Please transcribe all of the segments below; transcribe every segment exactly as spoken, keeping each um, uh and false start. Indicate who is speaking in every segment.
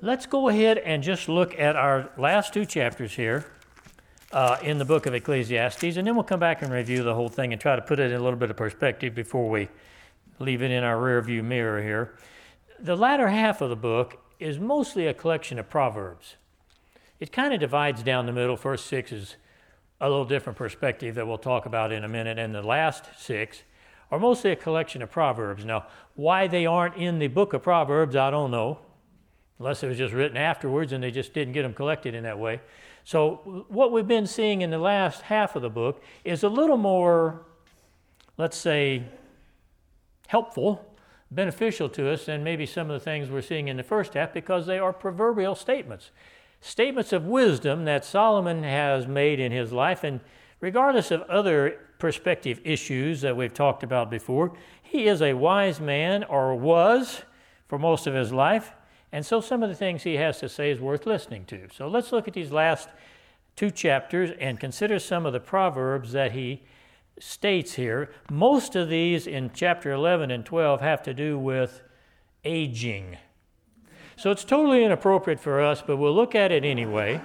Speaker 1: Let's go ahead and just look at our last two chapters here uh, in the book of Ecclesiastes, and then we'll come back and review the whole thing and try to put it in a little bit of perspective before we leave it in our rear view mirror here. The latter half of the book is mostly a collection of proverbs. It kind of divides down the middle. First six is a little different perspective that we'll talk about in a minute, and the last six are mostly a collection of proverbs. Now, why they aren't in the book of Proverbs, I don't know, unless it was just written afterwards and they just didn't get them collected in that way. So what we've been seeing in the last half of the book is a little more, let's say, helpful, beneficial to us than maybe some of the things we're seeing in the first half, because they are proverbial statements. Statements of wisdom that Solomon has made in his life, and regardless of other perspective issues that we've talked about before, he is a wise man, or was for most of his life, and so some of the things he has to say is worth listening to. So let's look at these last two chapters and consider some of the proverbs that he states here. Most of these in chapter eleven and twelve have to do with aging. So it's totally inappropriate for us, but we'll look at it anyway.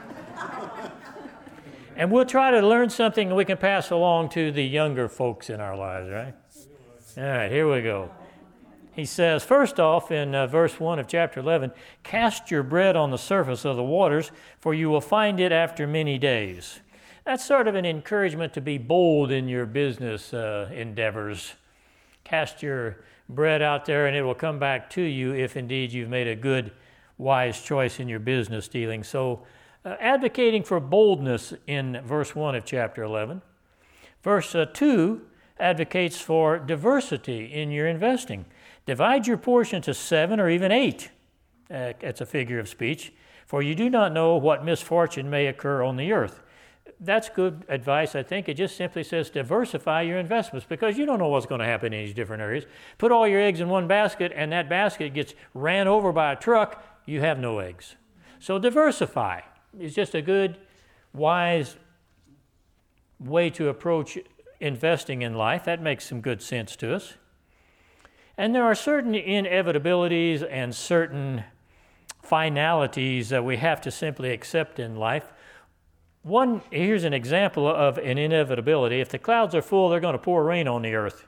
Speaker 1: And we'll try to learn something we can pass along to the younger folks in our lives, right? All right, here we go. He says, first off, in uh, verse one of chapter eleven, cast your bread on the surface of the waters, for you will find it after many days. That's sort of an encouragement to be bold in your business uh, endeavors. Cast your bread out there, and it will come back to you if indeed you've made a good, wise choice in your business dealing. So, uh, advocating for boldness in verse one of chapter eleven. Verse uh, two advocates for diversity in your investing. Divide your portion to seven or even eight. Uh, it's a figure of speech. For you do not know what misfortune may occur on the earth. That's good advice, I think. It just simply says diversify your investments, because you don't know what's going to happen in these different areas. Put all your eggs in one basket, and that basket gets ran over by a truck, you have no eggs. So diversify is just a good, wise way to approach investing in life. That makes some good sense to us. And there are certain inevitabilities and certain finalities that we have to simply accept in life. One, here's an example of an inevitability. If the clouds are full, they're going to pour rain on the earth.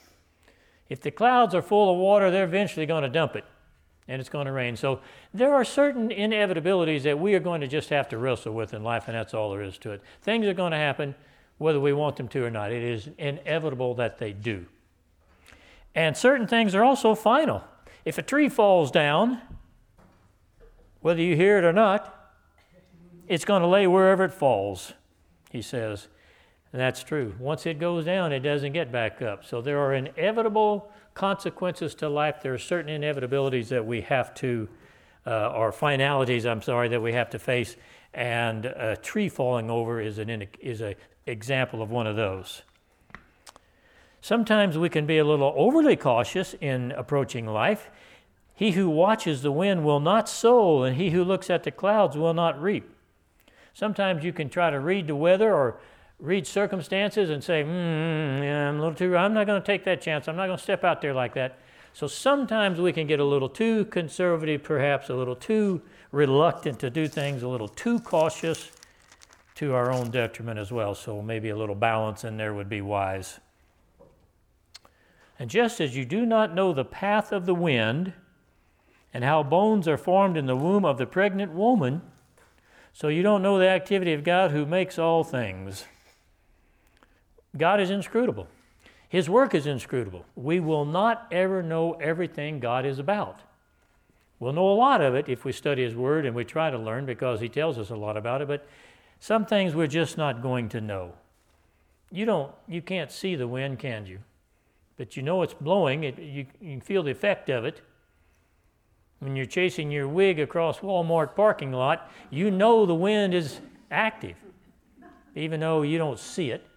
Speaker 1: If the clouds are full of water, they're eventually going to dump it, and it's going to rain. So there are certain inevitabilities that we are going to just have to wrestle with in life, and that's all there is to it. Things are going to happen whether we want them to or not. It is inevitable that they do. And certain things are also final. If a tree falls down, whether you hear it or not, it's going to lay wherever it falls, he says. And that's true. Once it goes down, it doesn't get back up. So there are inevitable consequences to life. There are certain inevitabilities that we have to, uh, or finalities, I'm sorry, that we have to face. And a tree falling over is an is an example of one of those. Sometimes we can be a little overly cautious in approaching life. He who watches the wind will not sow, and he who looks at the clouds will not reap. Sometimes you can try to read the weather or read circumstances and say, mm, yeah, I'm a little too, I'm not going to take that chance. I'm not going to step out there like that. So sometimes we can get a little too conservative, perhaps a little too reluctant to do things, a little too cautious, to our own detriment as well. So maybe a little balance in there would be wise. And just as you do not know the path of the wind and how bones are formed in the womb of the pregnant woman, so you don't know the activity of God who makes all things. God is inscrutable. His work is inscrutable. We will not ever know everything God is about. We'll know a lot of it if we study His Word and we try to learn, because He tells us a lot about it, but some things we're just not going to know. You don't, you can't see the wind, can you? But you know it's blowing. It, you, you can feel the effect of it. When you're chasing your wig across Walmart parking lot, you know the wind is active, even though you don't see it.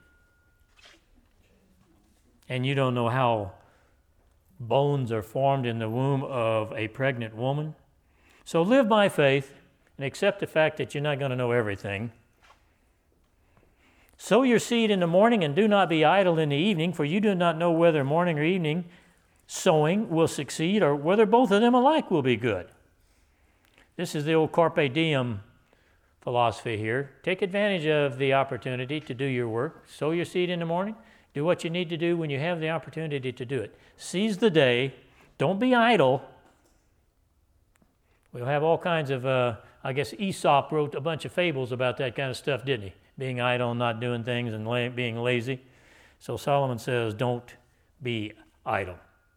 Speaker 1: And you don't know how bones are formed in the womb of a pregnant woman. So live by faith and accept the fact that you're not going to know everything. Sow your seed in the morning and do not be idle in the evening, for you do not know whether morning or evening sowing will succeed or whether both of them alike will be good. This is the old carpe diem philosophy here. Take advantage of the opportunity to do your work. Sow your seed in the morning. Do what you need to do when you have the opportunity to do it. Seize the day. Don't be idle. We'll have all kinds of, uh, I guess Aesop wrote a bunch of fables about that kind of stuff, didn't he? Being idle and not doing things and la- being lazy. So Solomon says, don't be idle.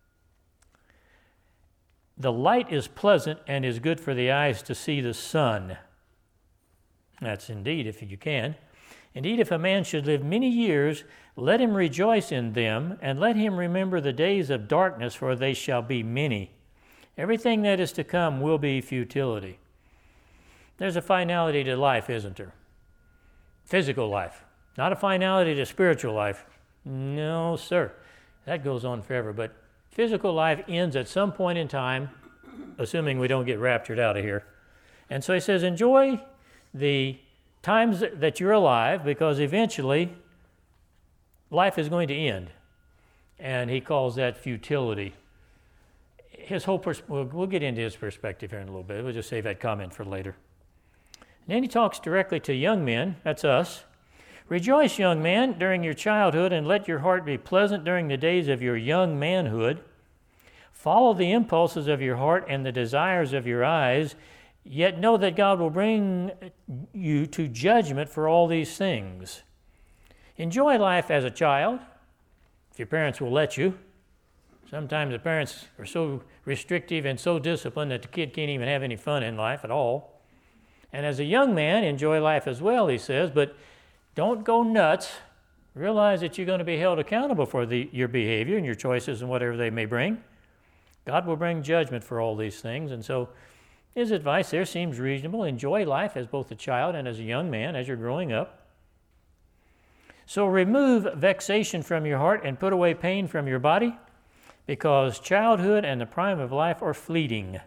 Speaker 1: The light is pleasant and is good for the eyes to see the sun. That's indeed, if you can. Indeed, if a man should live many years, let him rejoice in them, and let him remember the days of darkness, for they shall be many. Everything that is to come will be futility. There's a finality to life, isn't there? Physical life. Not a finality to spiritual life. No, sir. That goes on forever. But physical life ends at some point in time, assuming we don't get raptured out of here. And so he says, enjoy the times that you're alive, because eventually life is going to end. And he calls that futility. His whole pers- we'll, we'll get into his perspective here in a little bit. We'll just save that comment for later. And then he talks directly to young men. That's us. Rejoice, young man, during your childhood, and let your heart be pleasant during the days of your young manhood. Follow the impulses of your heart and the desires of your eyes, yet know that God will bring you to judgment for all these things. Enjoy life as a child, if your parents will let you. Sometimes the parents are so restrictive and so disciplined that the kid can't even have any fun in life at all. And as a young man, enjoy life as well, he says, but don't go nuts. Realize that you're going to be held accountable for the, your behavior and your choices and whatever they may bring. God will bring judgment for all these things. And so his advice there seems reasonable. Enjoy life as both a child and as a young man as you're growing up. So remove vexation from your heart and put away pain from your body, because childhood and the prime of life are fleeting.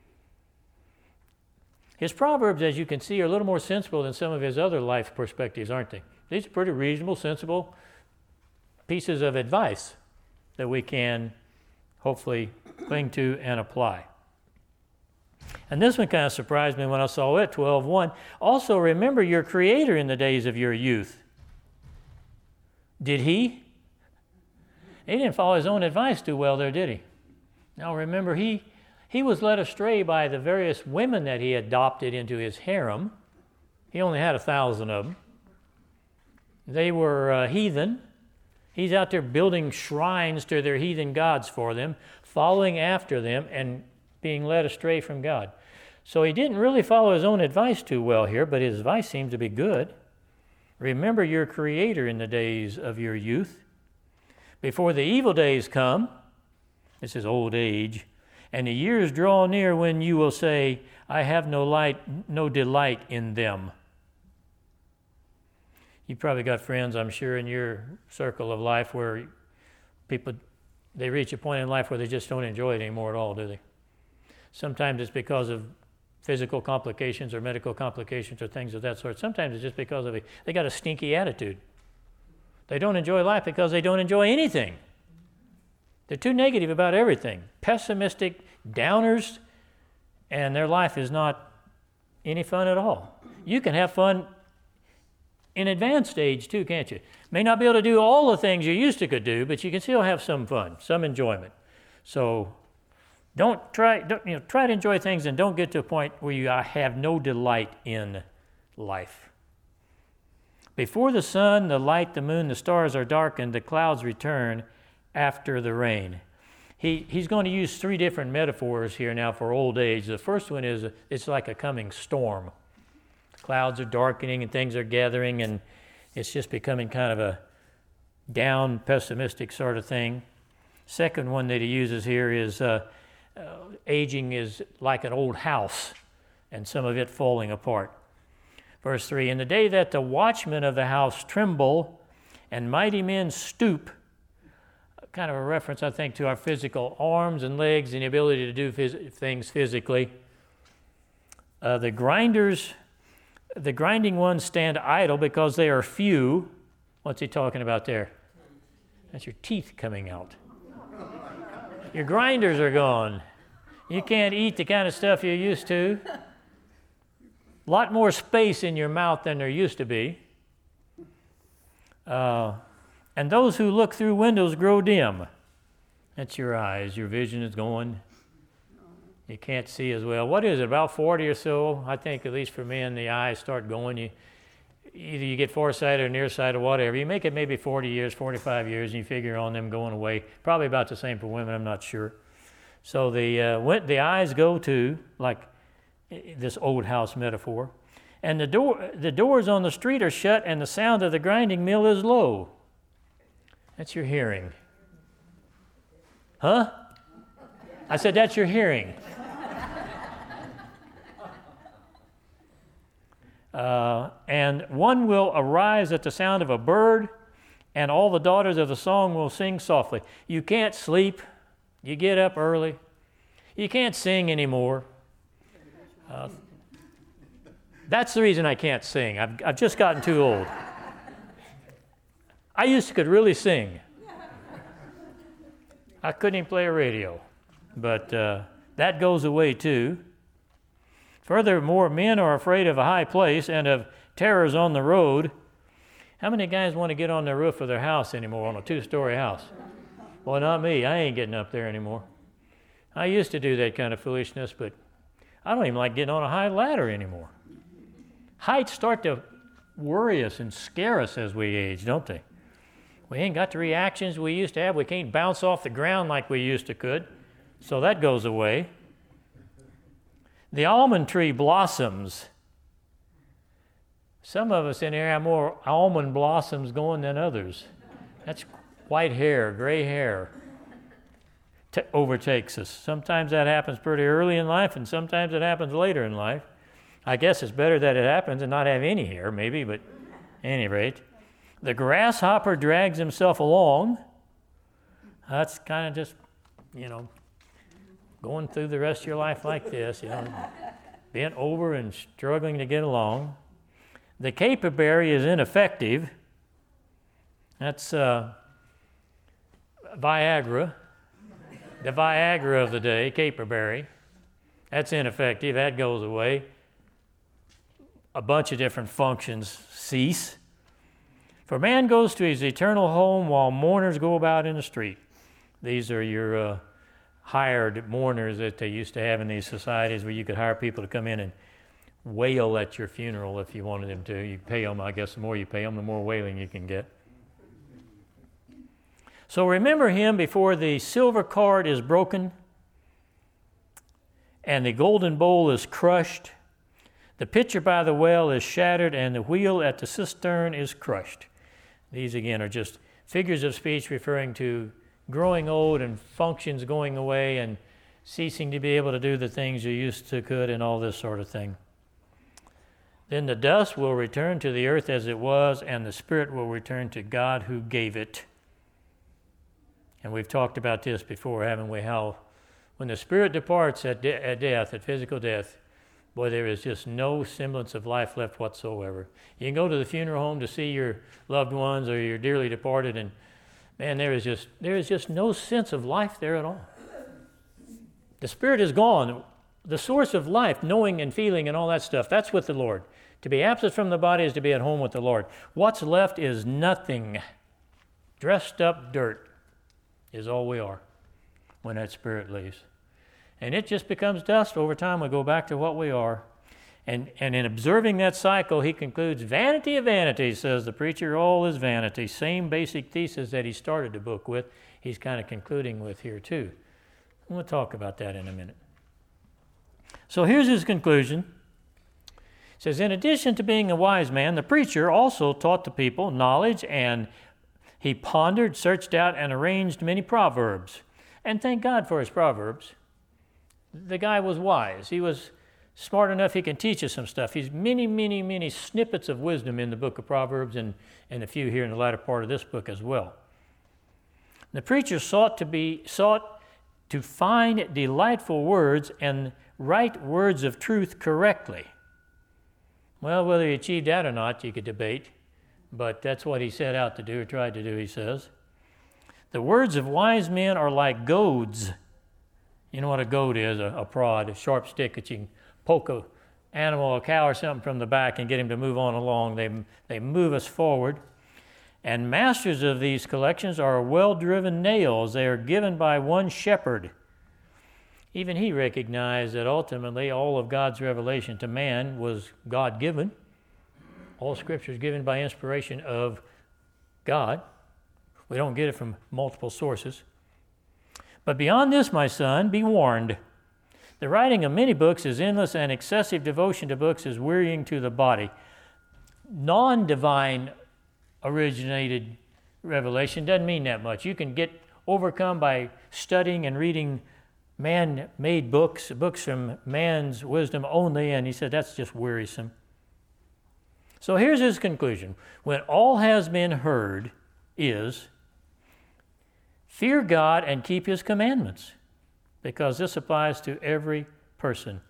Speaker 1: His Proverbs, as you can see, are a little more sensible than some of his other life perspectives, aren't they? These are pretty reasonable, sensible pieces of advice that we can hopefully cling to and apply. And this one kind of surprised me when I saw it, twelve one. Also remember your Creator in the days of your youth. Did he? He didn't follow his own advice too well there, did he? Now remember, he, he was led astray by the various women that he adopted into his harem. He only had a thousand of them. They were uh, heathen. He's out there building shrines to their heathen gods for them, following after them, and being led astray from God. So he didn't really follow his own advice too well here, but his advice seems to be good. Remember your Creator in the days of your youth, before the evil days come, this is old age, and the years draw near when you will say, I have no light, no delight in them. You've probably got friends, I'm sure, in your circle of life where people, they reach a point in life where they just don't enjoy it anymore at all, do they? Sometimes it's because of physical complications or medical complications or things of that sort. Sometimes it's just because of a, they got a stinky attitude. They don't enjoy life because they don't enjoy anything. They're too negative about everything. Pessimistic, downers, and their life is not any fun at all. You can have fun in advanced age too, can't you? May not be able to do all the things you used to could do, but you can still have some fun, some enjoyment. So don't try, don't, you know, try to enjoy things and don't get to a point where you have no delight in life. Before the sun, the light, the moon, the stars are darkened, the clouds return after the rain. He, he's going to use three different metaphors here now for old age. The first one is it's like a coming storm. The clouds are darkening and things are gathering, and it's just becoming kind of a down, pessimistic sort of thing. Second one that he uses here is uh, uh, aging is like an old house and some of it falling apart. Verse three, in the day that the watchmen of the house tremble and mighty men stoop, kind of a reference, I think, to our physical arms and legs and the ability to do phys- things physically. Uh, the grinders, the grinding ones stand idle because they are few. What's he talking about there? That's your teeth coming out. Your grinders are gone. You can't eat the kind of stuff you used to. A lot more space in your mouth than there used to be. Uh, and those who look through windows grow dim. That's your eyes. Your vision is going. You can't see as well. What is it, about forty or so? I think, at least for men, the eyes start going. You, either you get farsighted or nearsighted or whatever. You make it maybe forty years, forty-five years, and you figure on them going away. Probably about the same for women, I'm not sure. So the, uh, when the eyes go to, like this old house metaphor, and the door, the doors on the street are shut, and the sound of the grinding mill is low. That's your hearing. Huh? I said, that's your hearing. Uh, and one will arise at the sound of a bird, and all the daughters of the song will sing softly. You can't sleep. You get up early. You can't sing anymore. Uh, that's the reason I can't sing. I've, I've just gotten too old. I used to could really sing. I couldn't even play a radio. But uh, that goes away too. Furthermore, men are afraid of a high place and of terrors on the road. How many guys want to get on the roof of their house anymore, on a two-story house? Well, not me. I ain't getting up there anymore. I used to do that kind of foolishness, but I don't even like getting on a high ladder anymore. Heights start to worry us and scare us as we age, don't they? We ain't got the reactions we used to have. We can't bounce off the ground like we used to could. So that goes away. The almond tree blossoms. Some of us in here have more almond blossoms going than others. That's white hair, gray hair t- overtakes us. Sometimes that happens pretty early in life, and sometimes it happens later in life. I guess it's better that it happens and not have any hair, maybe, but at any rate. The grasshopper drags himself along. That's kind of just, you know, going through the rest of your life like this, you know, bent over and struggling to get along. The caperberry is ineffective. That's uh, Viagra. The Viagra of the day, caperberry. That's ineffective. That goes away. A bunch of different functions cease. For man goes to his eternal home while mourners go about in the street. These are your uh, hired mourners that they used to have in these societies where you could hire people to come in and wail at your funeral if you wanted them to. You pay them, I guess the more you pay them, the more wailing you can get. So remember him before the silver cord is broken and the golden bowl is crushed. The pitcher by the well is shattered and the wheel at the cistern is crushed. These again are just figures of speech referring to growing old and functions going away and ceasing to be able to do the things you used to could and all this sort of thing. Then the dust will return to the earth as it was, and the spirit will return to God who gave it. And we've talked about this before, haven't we? How when the spirit departs at, de- at death, at physical death, boy, there is just no semblance of life left whatsoever. You can go to the funeral home to see your loved ones or your dearly departed, and man, there is just there is just no sense of life there at all. The spirit is gone. The source of life, knowing and feeling and all that stuff, that's with the Lord. To be absent from the body is to be at home with the Lord. What's left is nothing. Dressed up dirt is all we are when that spirit leaves. And it just becomes dust. Over time, we go back to what we are. And, and in observing that cycle, he concludes, vanity of vanities, says the preacher, all is vanity. Same basic thesis that he started the book with, he's kind of concluding with here too. And we'll talk about that in a minute. So here's his conclusion. It says, in addition to being a wise man, the preacher also taught the people knowledge, and he pondered, searched out, and arranged many proverbs. And thank God for his proverbs. The guy was wise. He was smart enough he can teach us some stuff. He's many, many, many snippets of wisdom in the book of Proverbs and, and a few here in the latter part of this book as well. The preacher sought to be sought to find delightful words and write words of truth correctly. Well, whether he achieved that or not, you could debate, but that's what he set out to do or tried to do, he says. The words of wise men are like goads. You know what a goad is, a, a prod, a sharp stick that you can poke a animal, a cow or something from the back and get him to move on along. They, they move us forward. And masters of these collections are well-driven nails. They are given by one shepherd. Even he recognized that ultimately all of God's revelation to man was God-given. All Scripture is given by inspiration of God. We don't get it from multiple sources. But beyond this, my son, be warned. The writing of many books is endless, and excessive devotion to books is wearying to the body. Non-divine originated revelation doesn't mean that much. You can get overcome by studying and reading man-made books, books from man's wisdom only, and he said that's just wearisome. So here's his conclusion. When all has been heard is, fear God and keep his commandments, because this applies to every person.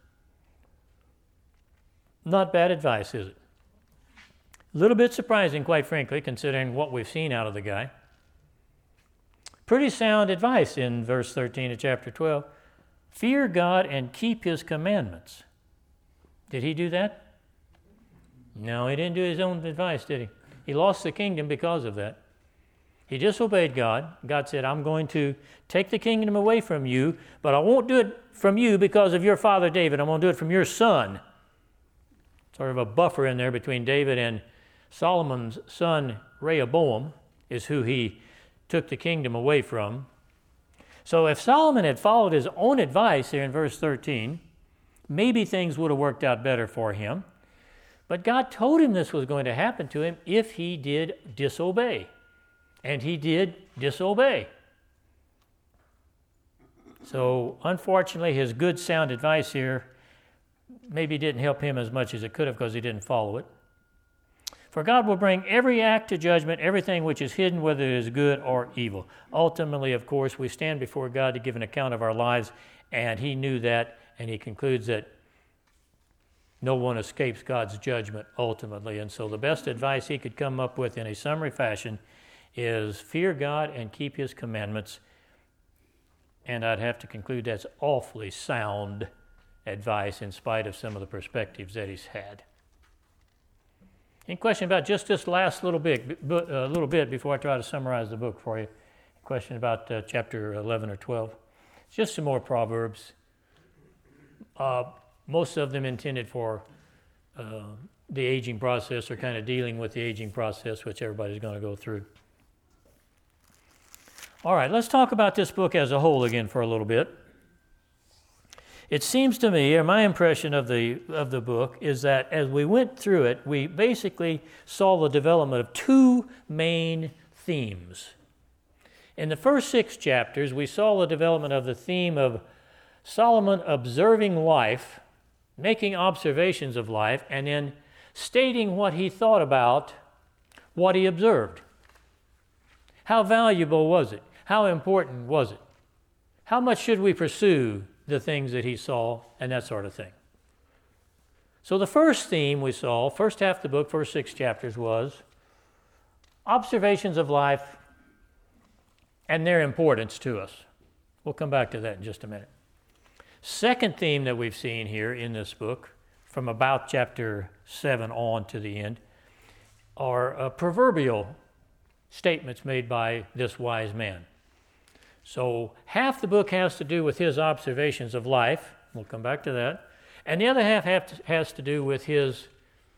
Speaker 1: Not bad advice, is it? A little bit surprising, quite frankly, considering what we've seen out of the guy. Pretty sound advice in verse thirteen of chapter twelve. Fear God and keep his commandments. Did he do that? No, he didn't do his own advice, did he? He lost the kingdom because of that. He disobeyed God. God said, I'm going to take the kingdom away from you, but I won't do it from you because of your father David. I'm going to do it from your son. Sort of a buffer in there between David and Solomon's son Rehoboam is who he took the kingdom away from. So if Solomon had followed his own advice here in verse thirteen, maybe things would have worked out better for him. But God told him this was going to happen to him if he did disobey. And he did disobey. So unfortunately, his good sound advice here maybe didn't help him as much as it could have because he didn't follow it. For God will bring every act to judgment, everything which is hidden, whether it is good or evil. Ultimately, of course, we stand before God to give an account of our lives, and he knew that, and he concludes that no one escapes God's judgment ultimately. And so the best advice he could come up with in a summary fashion is fear God and keep his commandments. And I'd have to conclude that's awfully sound advice in spite of some of the perspectives that he's had. Any question about just this last little bit, uh, little bit before I try to summarize the book for you? Question about uh, chapter eleven or twelve? It's just some more Proverbs. Uh, most of them intended for uh, the aging process or kind of dealing with the aging process, which everybody's going to go through. All right, let's talk about this book as a whole again for a little bit. It seems to me, or my impression of the of the book, is that as we went through it, we basically saw the development of two main themes. In the first six chapters, we saw the development of the theme of Solomon observing life, making observations of life, and then stating what he thought about what he observed. How valuable was it? How important was it? How much should we pursue the things that he saw and that sort of thing? So the first theme we saw, first half of the book, first six chapters, was observations of life and their importance to us. We'll come back to that in just a minute. Second theme that we've seen here in this book, from about chapter seven on to the end, are uh, proverbial statements made by this wise man. So half the book has to do with his observations of life. We'll come back to that. And the other half have to, has to do with his,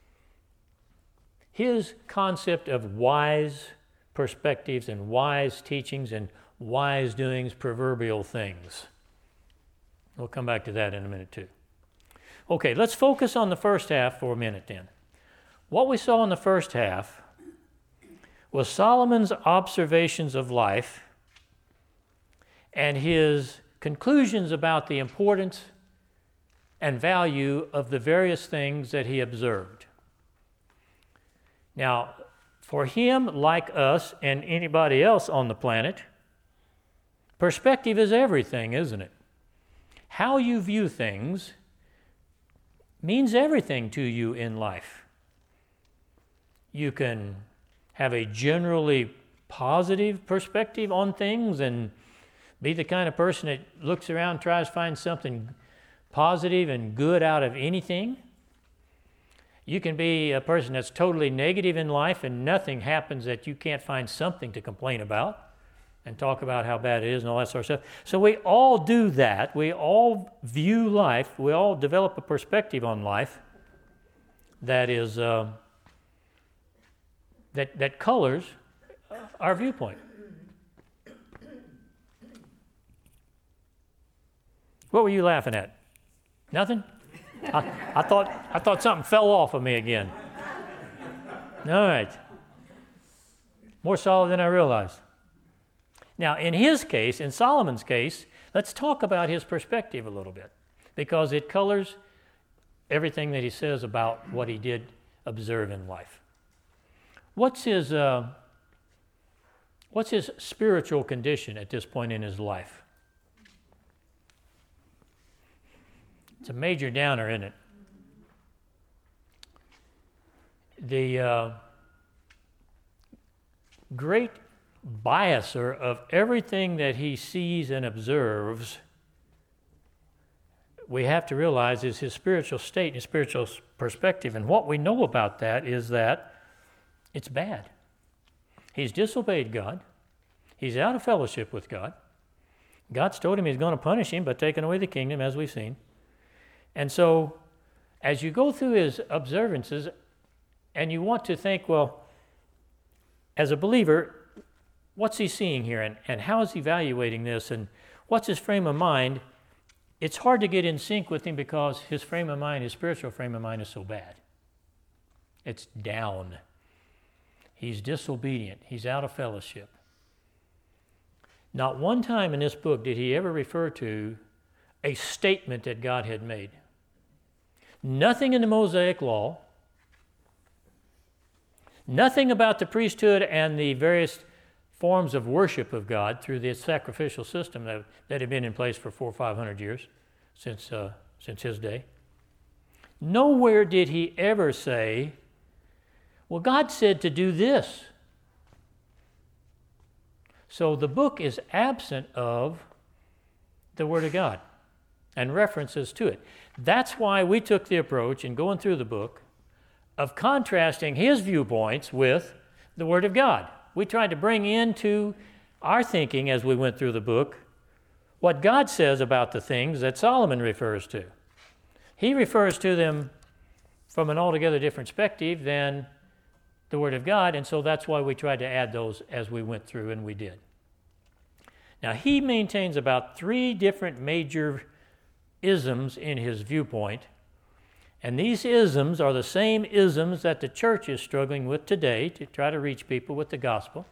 Speaker 1: his concept of wise perspectives and wise teachings and wise doings, proverbial things. We'll come back to that in a minute too. Okay, let's focus on the first half for a minute then. What we saw in the first half was Solomon's observations of life and his conclusions about the importance and value of the various things that he observed. Now, for him, like us and anybody else on the planet, perspective is everything, isn't it? How you view things means everything to you in life. You can have a generally positive perspective on things and be the kind of person that looks around and tries to find something positive and good out of anything. You can be a person that's totally negative in life and nothing happens that you can't find something to complain about and talk about how bad it is and all that sort of stuff. So we all do that. We all view life. We all develop a perspective on life that is uh, that that colors our viewpoint. What were you laughing at? Nothing? I, I thought I thought something fell off of me again. All right. More solid than I realized. Now, in his case, in Solomon's case, let's talk about his perspective a little bit, because it colors everything that he says about what he did observe in life. What's his uh, what's his spiritual condition at this point in his life? It's a major downer, isn't it? The uh, great biaser of everything that he sees and observes, we have to realize is his spiritual state, his spiritual perspective. And what we know about that is that it's bad. He's disobeyed God. He's out of fellowship with God. God's told him he's going to punish him by taking away the kingdom, as we've seen. And so, as you go through his observances, and you want to think, well, as a believer, what's he seeing here, and, and how is he evaluating this, and what's his frame of mind? It's hard to get in sync with him because his frame of mind, his spiritual frame of mind is so bad. It's down. He's disobedient. He's out of fellowship. Not one time in this book did he ever refer to a statement that God had made. Nothing in the Mosaic Law, nothing about the priesthood and the various forms of worship of God through the sacrificial system that, that had been in place for four or five hundred years since, uh, since his day. Nowhere did he ever say, well, God said to do this. So the book is absent of the Word of God and references to it. That's why we took the approach in going through the book of contrasting his viewpoints with the Word of God. We tried to bring into our thinking as we went through the book what God says about the things that Solomon refers to. He refers to them from an altogether different perspective than the Word of God, and so that's why we tried to add those as we went through, and we did. Now, he maintains about three different major isms in his viewpoint, and these isms are the same isms that the church is struggling with today to try to reach people with the gospel.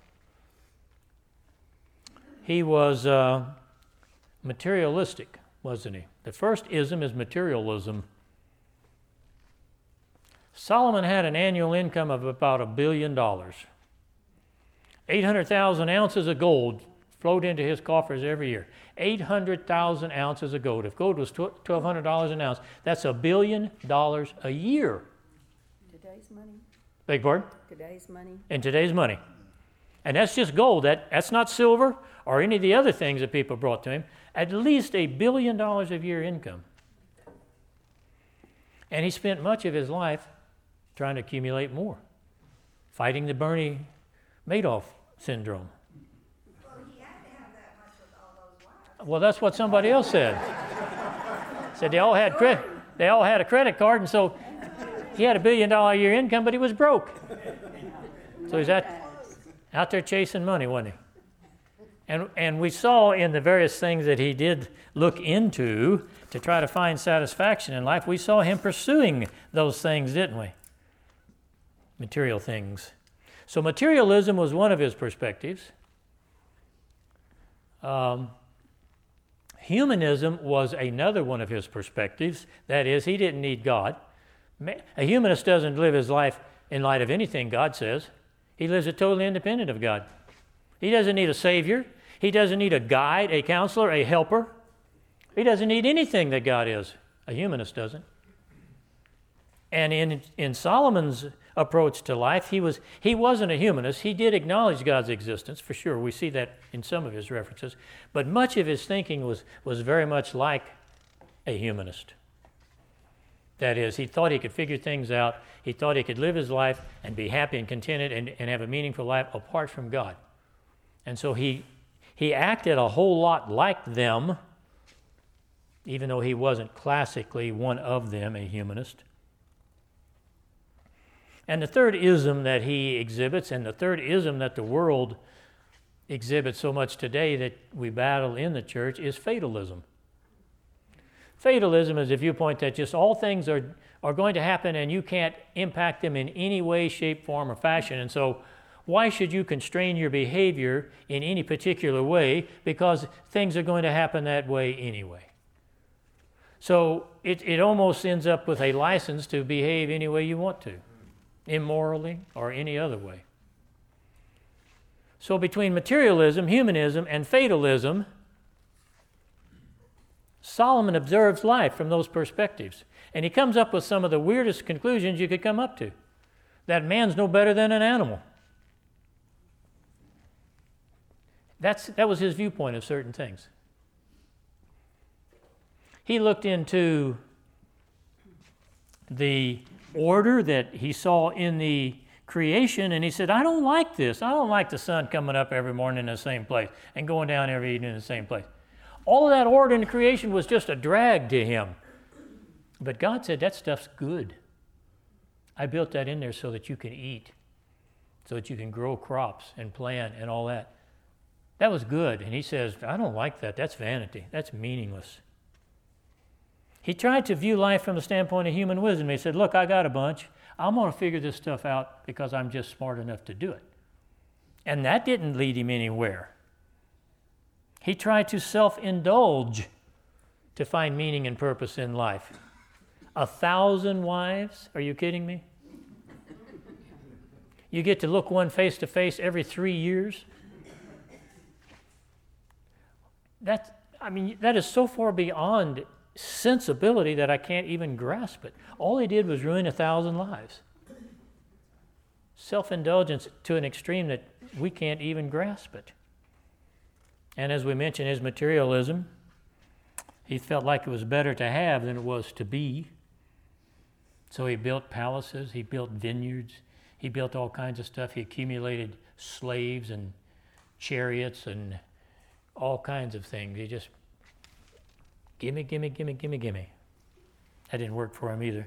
Speaker 1: He was uh, materialistic, wasn't he? The first ism is materialism. Solomon had an annual income of about a billion dollars. eight hundred thousand ounces of gold flowed into his coffers every year. eight hundred thousand ounces of gold. If gold was twelve hundred dollars an ounce, that's a billion dollars a year.
Speaker 2: Today's money.
Speaker 1: Beg pardon?
Speaker 2: Today's money.
Speaker 1: In today's money. And that's just gold. That, that's not silver or any of the other things that people brought to him. At least a billion dollars a year income. And he spent much of his life trying to accumulate more, fighting the Bernie Madoff syndrome.
Speaker 3: Well, he had to have that much with all those wives.
Speaker 1: Well, that's what somebody else said. Said they all had credit. They all had a credit card, and so he had a billion dollar a year income, but he was broke. So he's out, out there chasing money, wasn't he? And and we saw in the various things that he did look into to try to find satisfaction in life, we saw him pursuing those things, didn't we? Material things. So materialism was one of his perspectives. Um, humanism was another one of his perspectives. That is, he didn't need God. A humanist doesn't live his life in light of anything God says. He lives it totally independent of God. He doesn't need a savior. He doesn't need a guide, a counselor, a helper. He doesn't need anything that God is. A humanist doesn't. And in, in Solomon's approach to life, he, was, he wasn't a humanist. He did acknowledge God's existence, for sure. We see that in some of his references. But much of his thinking was, was very much like a humanist. That is, he thought he could figure things out. He thought he could live his life and be happy and contented and, and have a meaningful life apart from God. And so he he acted a whole lot like them, even though he wasn't classically one of them, a humanist. And the third ism that he exhibits, and the third ism that the world exhibits so much today that we battle in the church, is fatalism. Fatalism is a viewpoint that just all things are, are going to happen and you can't impact them in any way, shape, form, or fashion. And so why should you constrain your behavior in any particular way? Because things are going to happen that way anyway. So it, it almost ends up with a license to behave any way you want to, immorally or any other way. So between materialism, humanism, and fatalism, Solomon observes life from those perspectives. And he comes up with some of the weirdest conclusions you could come up to. That man's no better than an animal. That's, that was his viewpoint of certain things. He looked into the order that he saw in the creation, and he said, I don't like this. I don't like the sun coming up every morning in the same place and going down every evening in the same place. All of that order in creation was just a drag to him. But God said, that stuff's good. I built that in there so that you can eat, so that you can grow crops and plant and all that. That was good. And he says, I don't like that. That's vanity. That's meaningless. He tried to view life from the standpoint of human wisdom. He said, look, I got a bunch. I'm going to figure this stuff out because I'm just smart enough to do it. And that didn't lead him anywhere. He tried to self-indulge to find meaning and purpose in life. A thousand wives? Are you kidding me? You get to look one face to face every three years? That's, I mean, that is so far beyond sensibility that I can't even grasp it. All he did was ruin a thousand lives. Self-indulgence to an extreme that we can't even grasp it. And as we mentioned, his materialism, he felt like it was better to have than it was to be. So he built palaces, he built vineyards, he built all kinds of stuff. He accumulated slaves and chariots and all kinds of things. He just, gimme, gimme, gimme, gimme, gimme. That didn't work for him either.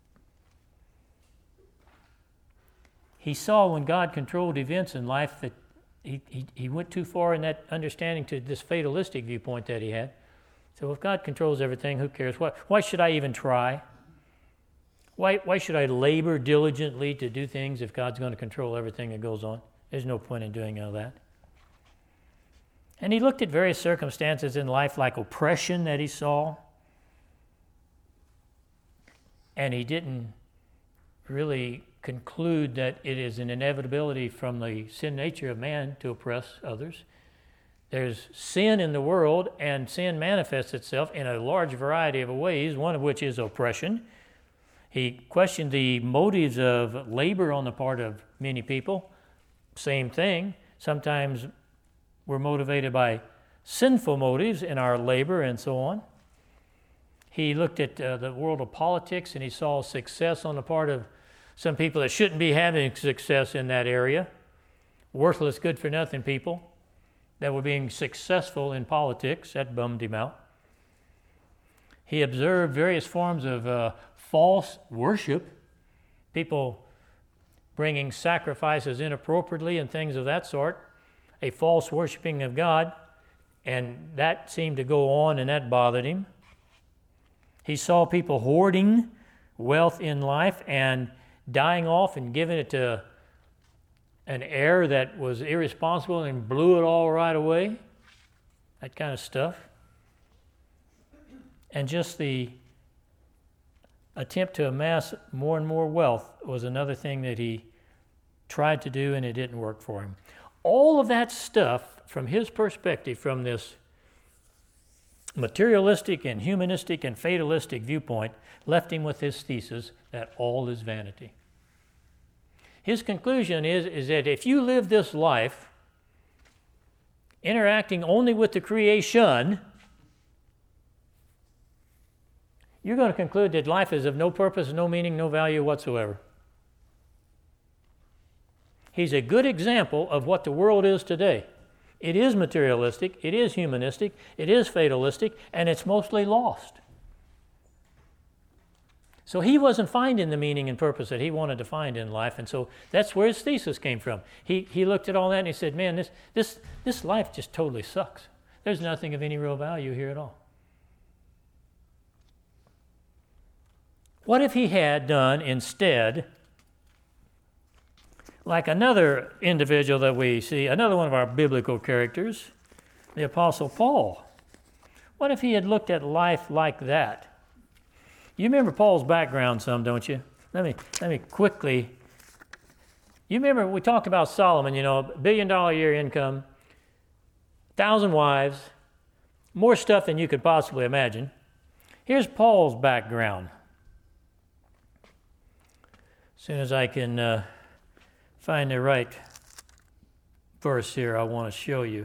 Speaker 1: He saw when God controlled events in life that he, he, he went too far in that understanding to this fatalistic viewpoint that he had. So if God controls everything, who cares? Why, why should I even try? Why, why should I labor diligently to do things if God's going to control everything that goes on? There's no point in doing all that. And he looked at various circumstances in life like oppression that he saw. And he didn't really conclude that it is an inevitability from the sin nature of man to oppress others. There's sin in the world, and sin manifests itself in a large variety of ways, one of which is oppression. He questioned the motives of labor on the part of many people. Same thing. Sometimes we're motivated by sinful motives in our labor and so on. He looked at uh, the world of politics, and he saw success on the part of some people that shouldn't be having success in that area. Worthless, good-for-nothing people that were being successful in politics. That bummed him out. He observed various forms of uh, false worship, people bringing sacrifices inappropriately and things of that sort, a false worshiping of God, and that seemed to go on, and that bothered him. He saw people hoarding wealth in life and dying off and giving it to an heir that was irresponsible and blew it all right away, that kind of stuff. And just the attempt to amass more and more wealth was another thing that he tried to do, and it didn't work for him. All of that stuff, from his perspective, from this materialistic and humanistic and fatalistic viewpoint, left him with his thesis that all is vanity. His conclusion is, is that if you live this life interacting only with the creation, you're going to conclude that life is of no purpose, no meaning, no value whatsoever. He's a good example of what the world is today. It is materialistic, it is humanistic, it is fatalistic, and it's mostly lost. So he wasn't finding the meaning and purpose that he wanted to find in life, and so that's where his thesis came from. He he looked at all that and he said, man, this this this life just totally sucks. There's nothing of any real value here at all. What if he had done instead, like another individual that we see, another one of our biblical characters, the Apostle Paul? What if he had looked at life like that? You remember Paul's background some, don't you? Let me let me quickly. You remember we talked about Solomon, you know, billion dollar a year income, thousand wives, more stuff than you could possibly imagine. Here's Paul's background. As soon as I can uh, find the right verse here, I want to show you.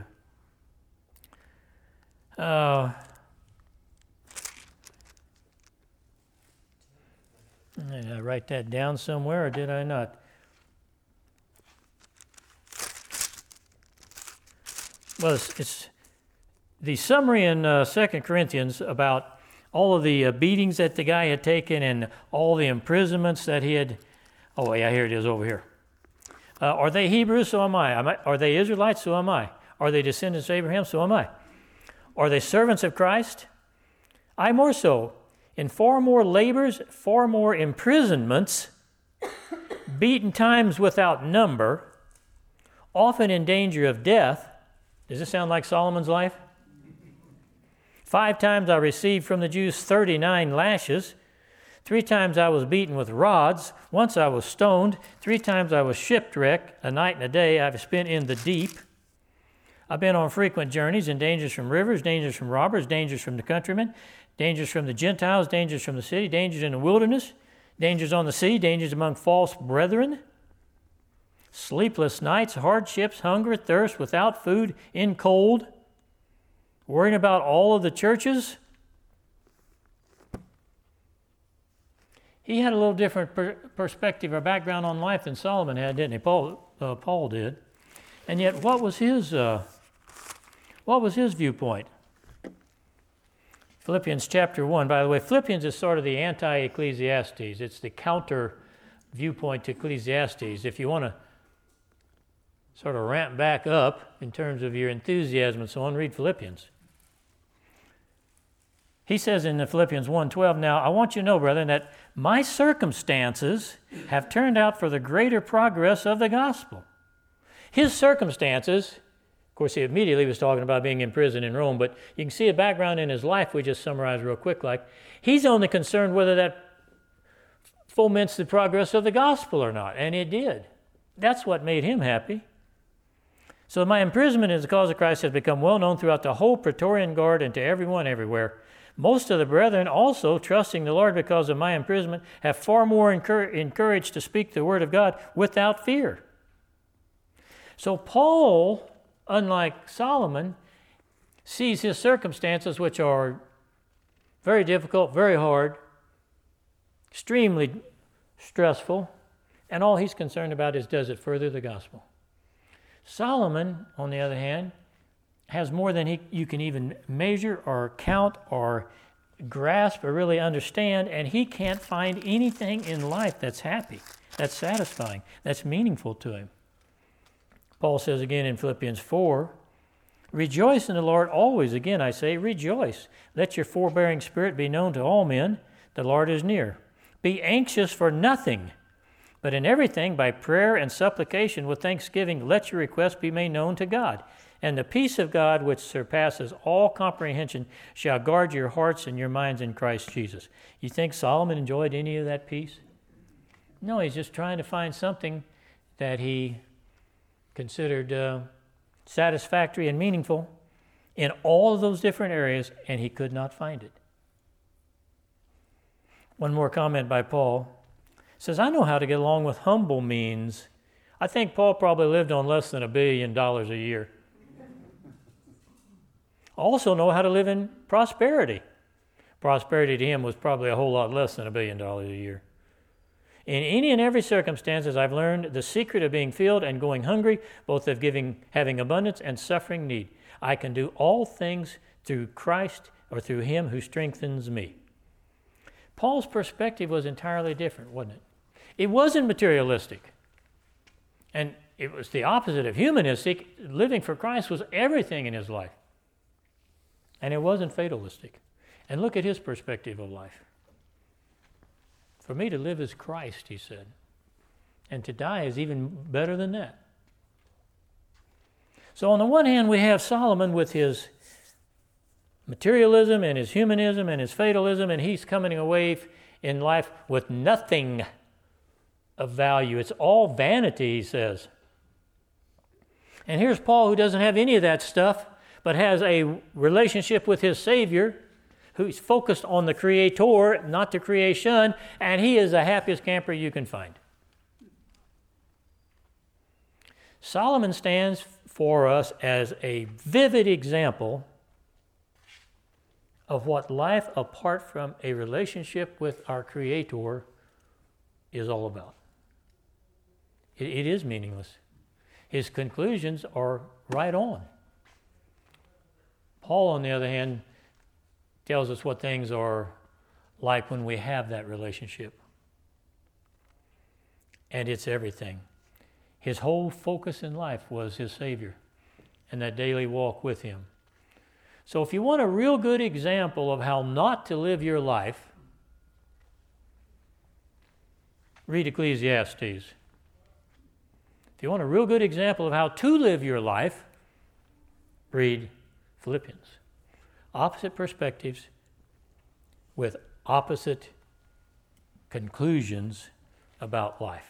Speaker 1: Uh, Did I write that down somewhere, or did I not? Well, it's, it's the summary in uh, Second Corinthians about all of the uh, beatings that the guy had taken and all the imprisonments that he had. Oh, yeah, here it is over here. Uh, are they Hebrews? So am I. am I. Are they Israelites? So am I. Are they descendants of Abraham? So am I. Are they servants of Christ? I more so. In far more labors, far more imprisonments, beaten times without number, often in danger of death. Does this sound like Solomon's life? Five times I received from the Jews thirty-nine lashes. Three times I was beaten with rods. Once I was stoned. Three times I was shipwrecked. A night and a day I've spent in the deep. I've been on frequent journeys in dangers from rivers, dangers from robbers, dangers from the countrymen, dangers from the Gentiles, dangers from the city, dangers in the wilderness, dangers on the sea, dangers among false brethren, sleepless nights, hardships, hunger, thirst, without food, in cold, worrying about all of the churches. He had a little different per- perspective or background on life than Solomon had, didn't he? Paul, uh, Paul did. And yet, what was his, uh, what was his viewpoint? Philippians chapter one. By the way, Philippians is sort of the anti-Ecclesiastes. It's the counter viewpoint to Ecclesiastes. If you want to sort of ramp back up in terms of your enthusiasm and so on, read Philippians. He says in Philippians one twelve, now I want you to know, brethren, that my circumstances have turned out for the greater progress of the gospel. His circumstances, of course, he immediately was talking about being in prison in Rome, but you can see a background in his life we just summarized real quick. Like, he's only concerned whether that foments the progress of the gospel or not, and it did. That's what made him happy. So my imprisonment in the cause of Christ has become well known throughout the whole Praetorian Guard and to everyone everywhere. Most of the brethren also, trusting the Lord because of my imprisonment, have far more encour- encouraged to speak the word of God without fear. So Paul, unlike Solomon, sees his circumstances, which are very difficult, very hard, extremely stressful, and all he's concerned about is, does it further the gospel? Solomon, on the other hand, has more than he, you can even measure or count or grasp or really understand, and he can't find anything in life that's happy, that's satisfying, that's meaningful to him. Paul says again in Philippians four, rejoice in the Lord always. Again, I say, rejoice. Let your forbearing spirit be known to all men. The Lord is near. Be anxious for nothing, but in everything by prayer and supplication with thanksgiving, let your requests be made known to God. And the peace of God, which surpasses all comprehension, shall guard your hearts and your minds in Christ Jesus. You think Solomon enjoyed any of that peace? No, he's just trying to find something that he considered uh, satisfactory and meaningful in all of those different areas, and he could not find it. One more comment by Paul. He says, I know how to get along with humble means. I think Paul probably lived on less than a billion dollars a year. I also know how to live in prosperity. prosperity to him was probably a whole lot less than a billion dollars a year. In any and every circumstances, I've learned the secret of being filled and going hungry, both of giving, having abundance and suffering need. I can do all things through Christ or through him who strengthens me. Paul's perspective was entirely different, wasn't it? It wasn't materialistic. And it was the opposite of humanistic. Living for Christ was everything in his life. And it wasn't fatalistic. And look at his perspective of life. For me to live is Christ, he said. And to die is even better than that. So on the one hand, we have Solomon with his materialism and his humanism and his fatalism, and he's coming away in life with nothing of value. It's all vanity, he says. And here's Paul, who doesn't have any of that stuff, but has a relationship with his Savior, who's focused on the Creator, not the creation, and he is the happiest camper you can find. Solomon stands for us as a vivid example of what life apart from a relationship with our Creator is all about. It, it is meaningless. His conclusions are right on. Paul, on the other hand, tells us what things are like when we have that relationship. And it's everything. His whole focus in life was his Savior and that daily walk with him. So if you want a real good example of how not to live your life, read Ecclesiastes. If you want a real good example of how to live your life, read Philippians. Opposite perspectives with opposite conclusions about life.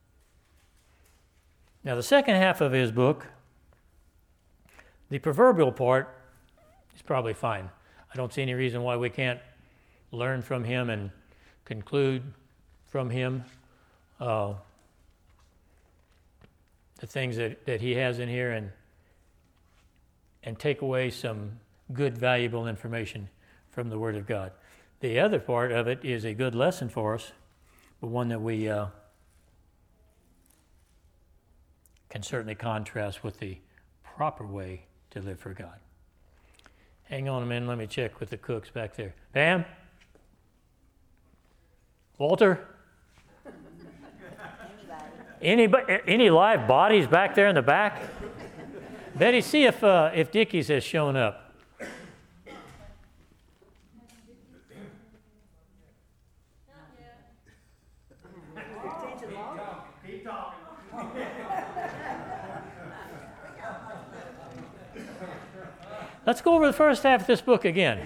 Speaker 1: Now, the second half of his book, the proverbial part, is probably fine. I don't see any reason why we can't learn from him and conclude from him uh, the things that, that he has in here and, and take away some good, valuable information from the Word of God. The other part of it is a good lesson for us, but one that we uh, can certainly contrast with the proper way to live for God. Hang on a minute, let me check with the cooks back there. Pam? Walter? Any, any live bodies back there in the back? Betty, see if uh, if Dickie's has shown up. Let's go over the first half of this book again.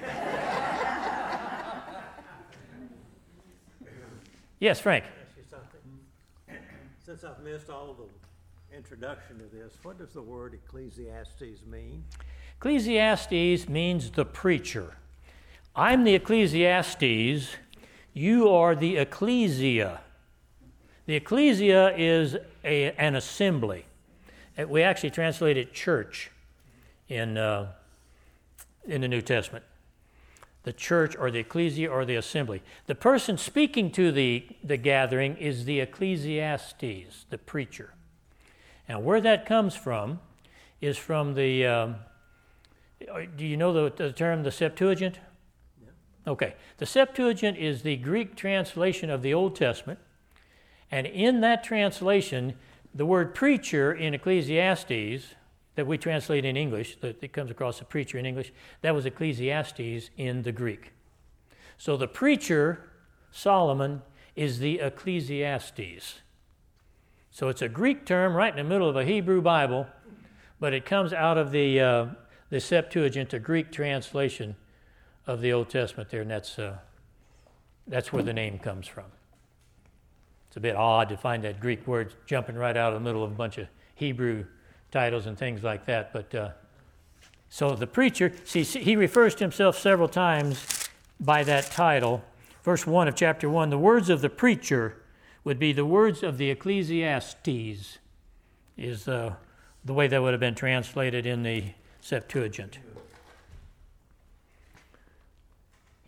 Speaker 1: Yes, Frank.
Speaker 4: Ask you something. Since I've missed all the introduction to this, what does the word Ecclesiastes mean?
Speaker 1: Ecclesiastes means the preacher. I'm the Ecclesiastes. You are the ecclesia. The ecclesia is a, an assembly. We actually translate it church in uh, in the New Testament. The church or the ecclesia or the assembly. The person speaking to the, the gathering is the Ecclesiastes, the preacher. Now, where that comes from is from the, um, do you know the, the term the Septuagint? Yeah. Okay. The Septuagint is the Greek translation of the Old Testament. And in that translation, the word preacher in Ecclesiastes, that we translate in English, that it comes across a preacher in English, that was Ecclesiastes in the Greek. So the preacher, Solomon, is the Ecclesiastes. So it's a Greek term right in the middle of a Hebrew Bible, but it comes out of the uh, the Septuagint, a Greek translation of the Old Testament there, and that's uh, that's where the name comes from. It's a bit odd to find that Greek word jumping right out of the middle of a bunch of Hebrew titles and things like that. But uh, so the preacher, see, he refers to himself several times by that title. Verse one of chapter one, the words of the preacher would be the words of the Ecclesiastes, is uh, the way that would have been translated in the Septuagint.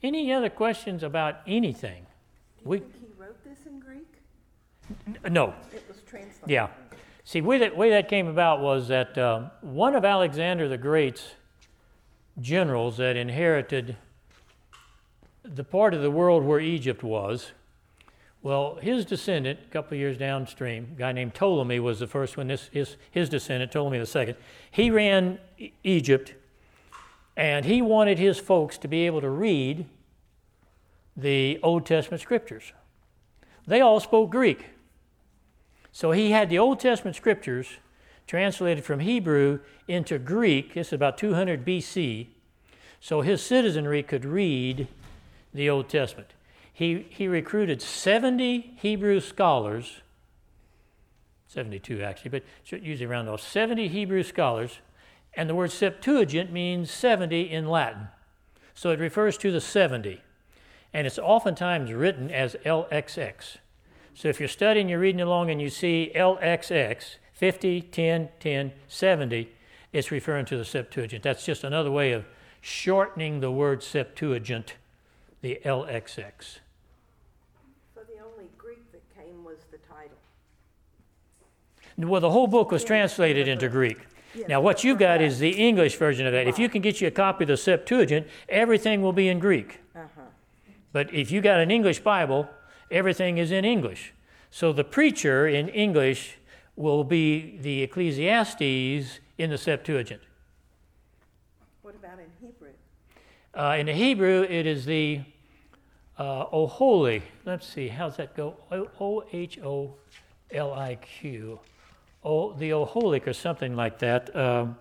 Speaker 1: Any other questions about anything?
Speaker 5: Do you
Speaker 1: We,
Speaker 5: think he wrote this in Greek?
Speaker 1: no.
Speaker 5: It was translated.
Speaker 1: Yeah. See, the way that, way that came about was that uh, one of Alexander the Great's generals that inherited the part of the world where Egypt was, well, his descendant, a couple of years downstream, a guy named Ptolemy was the first one, this, his, his descendant, Ptolemy the second, he ran e- Egypt, and he wanted his folks to be able to read the Old Testament scriptures. They all spoke Greek. So he had the Old Testament scriptures translated from Hebrew into Greek. This is about two hundred B C. So his citizenry could read the Old Testament. He, he recruited seventy Hebrew scholars, seventy-two actually, but usually around those, seventy Hebrew scholars, and the word Septuagint means seventy in Latin. So it refers to the seventy, and it's oftentimes written as L X X. So if you're studying, you're reading along, and you see L X X, fifty, ten, ten, seventy, it's referring to the Septuagint. That's just another way of shortening the word Septuagint, the L X X.
Speaker 5: So the only Greek that came was the title.
Speaker 1: Well, the whole book was translated into Greek.
Speaker 5: Yes,
Speaker 1: Now, what you've got
Speaker 5: right.
Speaker 1: is the English version of that. If you can get you a copy of the Septuagint, everything will be in Greek.
Speaker 5: Uh-huh.
Speaker 1: But if you got an English Bible, everything is in English. So the preacher in English will be the Ecclesiastes in the Septuagint.
Speaker 5: What about in Hebrew?
Speaker 1: Uh, in the Hebrew, it is the uh, Oholic. Let's see, how's that go? O H O L I Q. Oh, the Oholic or something like that. Um,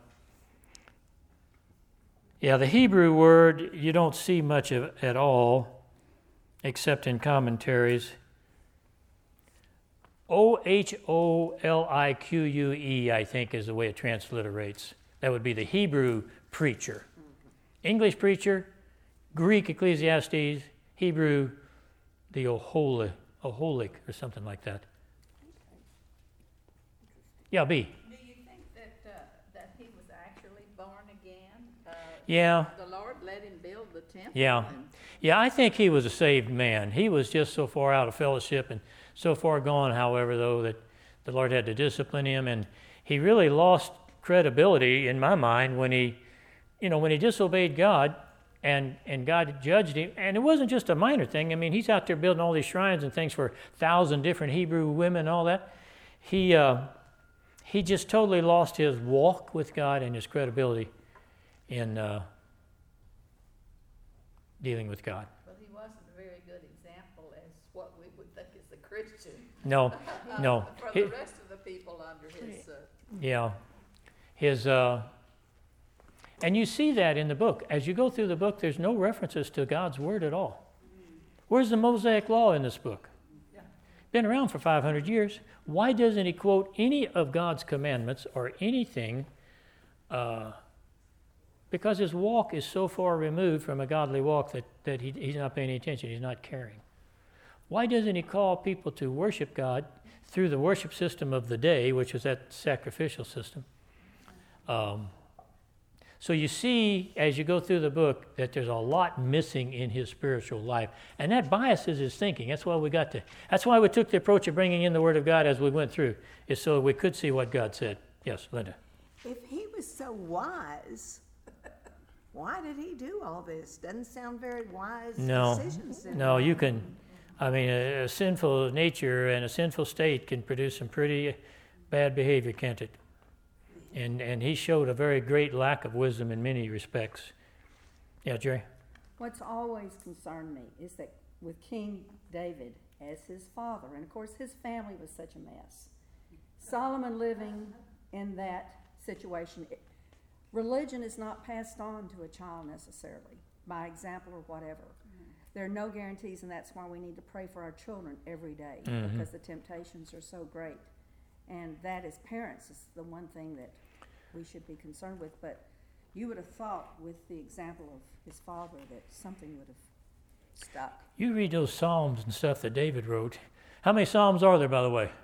Speaker 1: yeah, the Hebrew word you don't see much of at all, except in commentaries. O H O L I Q U E, I think, is the way it transliterates. That would be the Hebrew preacher. English preacher, Greek Ecclesiastes, Hebrew, the Oholic, Oholic or something like that. Yeah, B.
Speaker 6: Do you think that uh, that he was actually born again? Uh,
Speaker 1: Yeah.
Speaker 6: The Lord let him build the temple.
Speaker 1: Yeah.
Speaker 6: and-
Speaker 1: Yeah, I think he was a saved man. He was just so far out of fellowship and so far gone, however, though, that the Lord had to discipline him. And he really lost credibility, in my mind, when he, you know, when he disobeyed God and, and God judged him. And it wasn't just a minor thing. I mean, he's out there building all these shrines and things for a thousand different Hebrew women and all that. He, uh, he just totally lost his walk with God and his credibility in uh, dealing with God.
Speaker 6: But he wasn't a very good example as what we would think is a Christian.
Speaker 1: No,
Speaker 6: uh,
Speaker 1: no.
Speaker 6: For
Speaker 1: He-
Speaker 6: the rest of the people under his. Uh,
Speaker 1: Yeah. His, uh, and you see that in the book. As you go through the book, there's no references to God's word at all. Where's the Mosaic Law in this book? Been around for five hundred years. Why doesn't he quote any of God's commandments or anything? Uh, because his walk is so far removed from a godly walk that, that he, he's not paying any attention, he's not caring. Why doesn't he call people to worship God through the worship system of the day, which is that sacrificial system? Um, so you see, as you go through the book, that there's a lot missing in his spiritual life. And that biases his thinking. That's why we got to, that's why we took the approach of bringing in the Word of God as we went through, is so we could see what God said. Yes, Linda.
Speaker 5: If he was so wise, why did he do all this? Doesn't sound very wise
Speaker 1: No,
Speaker 5: decisions. to
Speaker 1: no,
Speaker 5: me.
Speaker 1: you can, I mean, a, a sinful nature and a sinful state can produce some pretty bad behavior, can't it? And and he showed a very great lack of wisdom in many respects. Yeah, Jerry?
Speaker 2: What's always concerned me is that with King David as his father, and of course his family was such a mess, Solomon living in that situation, it, religion is not passed on to a child necessarily by example or whatever. There are no guarantees, and that's why we need to pray for our children every day,
Speaker 1: Mhm.
Speaker 2: because the temptations are so great. And that, as parents, is the one thing that we should be concerned with. But you would have thought, with the example of his father, that something would have stuck.
Speaker 1: You read those Psalms and stuff that David wrote. How many Psalms are there, by the way?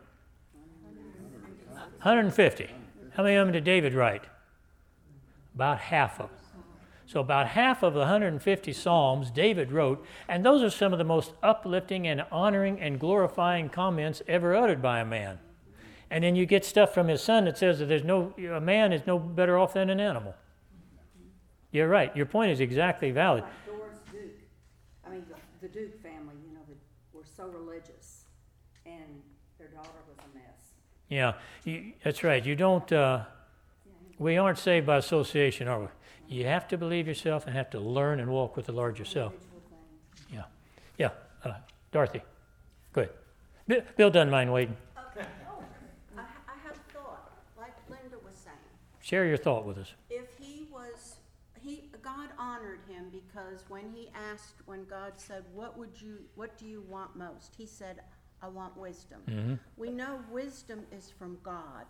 Speaker 1: one hundred fifty. How many of them did David write? About half of them. So about half of the one hundred fifty Psalms David wrote, and those are some of the most uplifting and honoring and glorifying comments ever uttered by a man. And then you get stuff from his son that says that there's no a man is no better off than an animal. You're right. Your point is exactly valid.
Speaker 2: Like Doris Duke, I mean, the, the Duke family, you know, that were so religious, and their daughter was a mess.
Speaker 1: Yeah, you, that's right. You don't. Uh, we aren't saved by association, are we? You have to believe yourself and have to learn and walk with the Lord yourself. Yeah, yeah. Uh, Dorothy, go ahead. Bill, Bill doesn't mind waiting.
Speaker 5: Okay. Oh, I, I have a thought, like Linda was saying.
Speaker 1: Share your thought with us.
Speaker 5: If he was, he, God honored him because when he asked, when God said, what would you, what do you want most? He said, I want wisdom.
Speaker 1: Mm-hmm.
Speaker 5: We know wisdom is from God.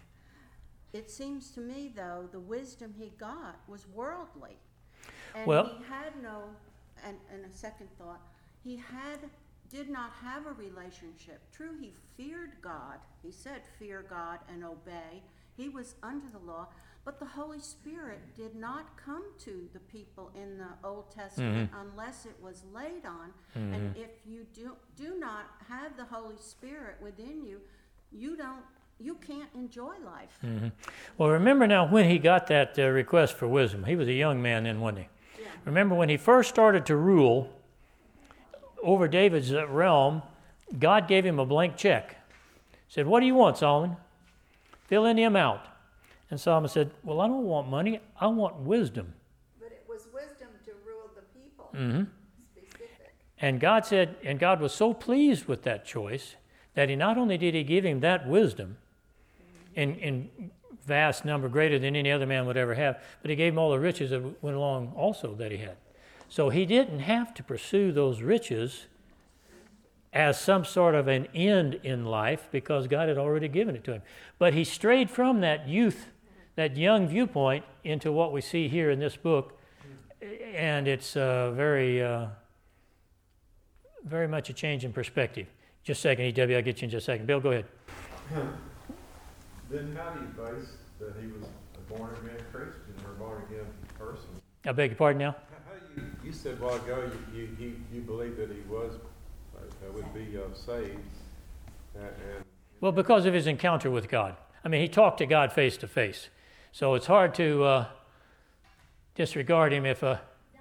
Speaker 5: It seems to me, though, the wisdom he got was worldly. And
Speaker 1: Well-
Speaker 5: he had no, and, and a second thought, he had, did not have a relationship. True, he feared God. He said, fear God and obey. He was under the law. But the Holy Spirit did not come to the people in the Old Testament unless it was laid on. And if you do, do not have the Holy Spirit within you, you don't, you can't enjoy life.
Speaker 1: Mm-hmm. Well, remember now when he got that uh, request for wisdom. He was a young man then, wasn't he?
Speaker 5: Yeah.
Speaker 1: Remember when he first started to rule over David's uh, realm, God gave him a blank check. He said, what do you want, Solomon? Fill in the amount. And Solomon said, well, I don't want money. I want wisdom.
Speaker 6: But it was wisdom to rule the people,
Speaker 1: Mm-hmm.
Speaker 6: specific.
Speaker 1: And God said, and God was so pleased with that choice that he not only did he give him that wisdom in, in vast number greater than any other man would ever have, but he gave him all the riches that went along also that he had. So he didn't have to pursue those riches as some sort of an end in life because God had already given it to him. But he strayed from that youth, that young viewpoint into what we see here in this book, and it's uh, very, uh, very much a change in perspective. Just a second, E W, I'll get you in just a second. Bill, go ahead.
Speaker 7: Then how do you base that he was a born-again Christian or born-again person?
Speaker 1: I beg your pardon now?
Speaker 7: How, how do you, you said a while ago you, you, you, you believe that he was, uh, would be uh, saved, and, and
Speaker 1: Well, because of his encounter with God. I mean, he talked to God face to face. So it's hard to uh, disregard him if... Uh,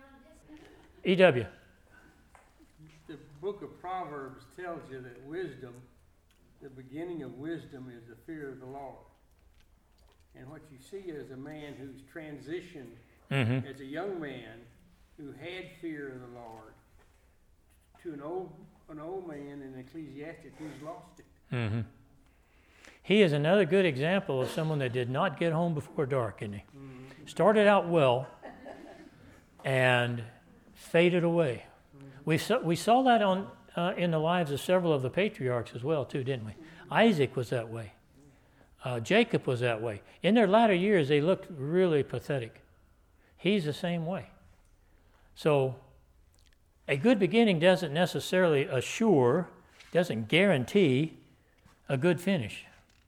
Speaker 1: E W.
Speaker 8: The book of Proverbs tells you that wisdom, the beginning of wisdom is the fear of the Lord. And what you see is a man who's transitioned
Speaker 1: Mm-hmm.
Speaker 8: as a young man who had fear of the Lord to an old an old man in Ecclesiastes who's lost it.
Speaker 1: Mm-hmm. He is another good example of someone that did not get home before dark, isn't he?
Speaker 8: Mm-hmm.
Speaker 1: Started out well and faded away.
Speaker 8: Mm-hmm.
Speaker 1: We saw, we saw that on uh, in the lives of several of the patriarchs as well, too, didn't we? Isaac was that way. Uh, Jacob was that way. In their latter years, they looked really pathetic. He's the same way. So a good beginning doesn't necessarily assure, doesn't guarantee a good finish.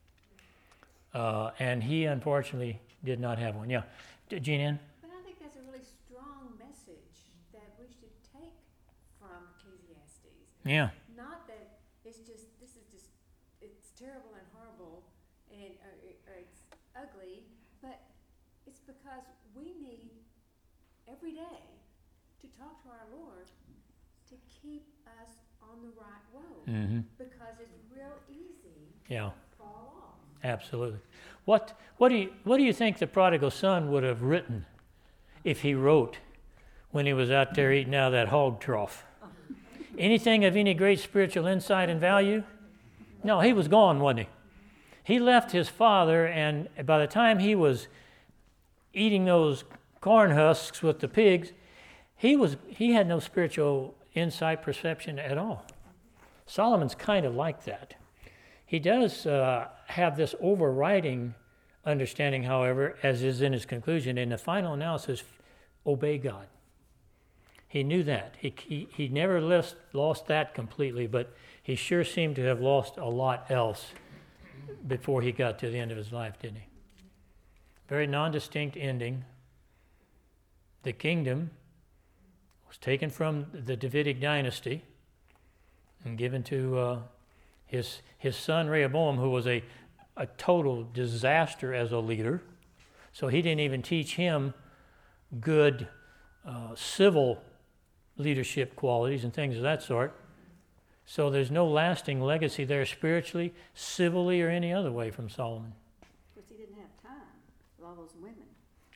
Speaker 1: Uh, and he, unfortunately, did not have one. Yeah, Jean Ann?
Speaker 9: But I think that's a really strong message that we should take from Ecclesiastes.
Speaker 1: Yeah.
Speaker 9: Not that it's just, this is just, it's terrible and horrible and uh, or it's ugly, but it's because we need every day to talk to our Lord to keep us on the right road.
Speaker 1: Mm-hmm.
Speaker 9: Because it's real easy
Speaker 1: Yeah.
Speaker 9: to fall off.
Speaker 1: Absolutely. What what do you what do you think the prodigal son would have written if he wrote when he was out there eating out of that hog trough? Anything of any great spiritual insight and value? No, he was gone, wasn't he? He left his father, and by the time he was eating those corn husks with the pigs, he was he had no spiritual insight, perception at all. Solomon's kind of like that. He does uh, have this overriding understanding, however, as is in his conclusion. In the final analysis, obey God. He knew that. He, he, he never lost, lost that completely, but he sure seemed to have lost a lot else before he got to the end of his life, didn't he? Very non-distinct ending. the kingdom was taken from the Davidic dynasty and given to uh, his his son Rehoboam, who was a, a total disaster as a leader. So he didn't even teach him good uh, civil leadership qualities and things of that sort. So there's no lasting legacy there spiritually, civilly, or any other way from Solomon.
Speaker 2: Because he didn't have time with all those women.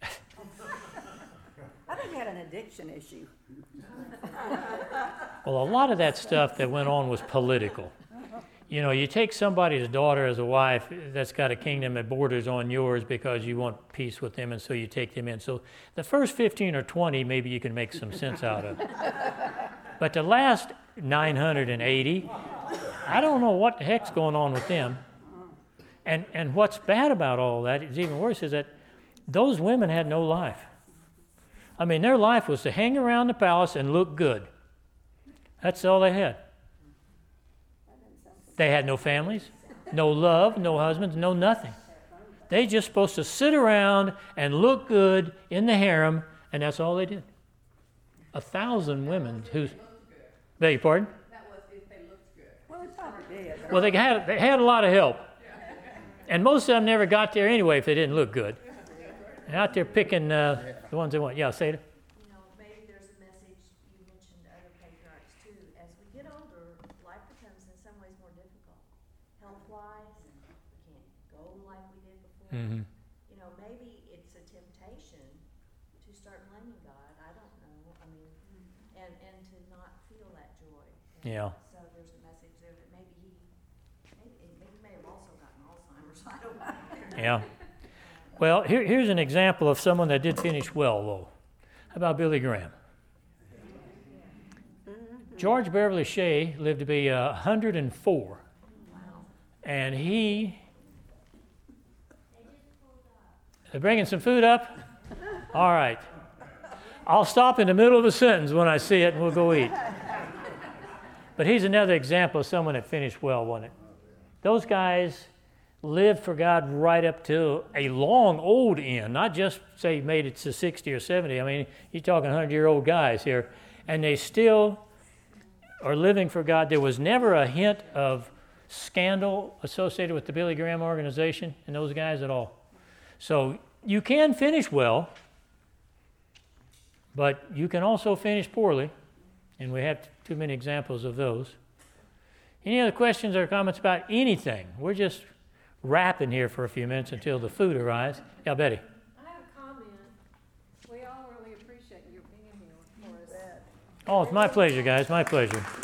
Speaker 2: I think he had an addiction issue.
Speaker 1: Well, a lot of that stuff that went on was political. You know, you take somebody's daughter as a wife that's got a kingdom that borders on yours because you want peace with them, and so you take them in. So the first fifteen or twenty, maybe you can make some sense out of. But the last nine hundred eighty, I don't know what the heck's going on with them. And and what's bad about all that is even worse is that those women had no life. I mean, their life was to hang around the palace and look good. That's all they had. They had no families, no love, no husbands, no nothing. They just supposed to sit around and look good in the harem, and that's all they did. A thousand women who... Beg your pardon?
Speaker 6: That was if they looked good.
Speaker 2: Well, they probably did.
Speaker 1: Well, they had, they had a lot of help. And most of them never got there anyway if they didn't look good. They're out there picking uh, the ones they want. Yeah, say it.
Speaker 10: You know, maybe there's a message, you mentioned other patriarchs too. As we get older, life becomes in some ways more difficult. Health-wise, we can't go like we did before.
Speaker 1: Mm-hmm.
Speaker 10: You know, maybe it's a temptation to start blaming God. I don't know. I mean, and, and to not feel that joy. And
Speaker 1: Yeah.
Speaker 10: So there's a message there that maybe he, maybe, maybe he may have also gotten Alzheimer's. I don't know.
Speaker 1: Yeah. Well, here, here's an example of someone that did finish well, though. How about Billy Graham? George Beverly Shea lived to be uh, one hundred four. And he... They're bringing some food up? All right. I'll stop in the middle of a sentence when I see it, and we'll go eat. But he's another example of someone that finished well, wasn't it? Those guys lived for God right up to a long old end, not just say made it to sixty or seventy. I mean, you're talking hundred-year-old guys here, and they still are living for God. There was never a hint of scandal associated with the Billy Graham organization and those guys at all. So you can finish well, but you can also finish poorly, and we have too many examples of those. Any other questions or comments about anything? We're just wrapping here for a few minutes until the food arrives. Yeah, Betty.
Speaker 6: I have a comment. We all really appreciate your being here for us.
Speaker 1: Oh, it's my pleasure, guys. My pleasure.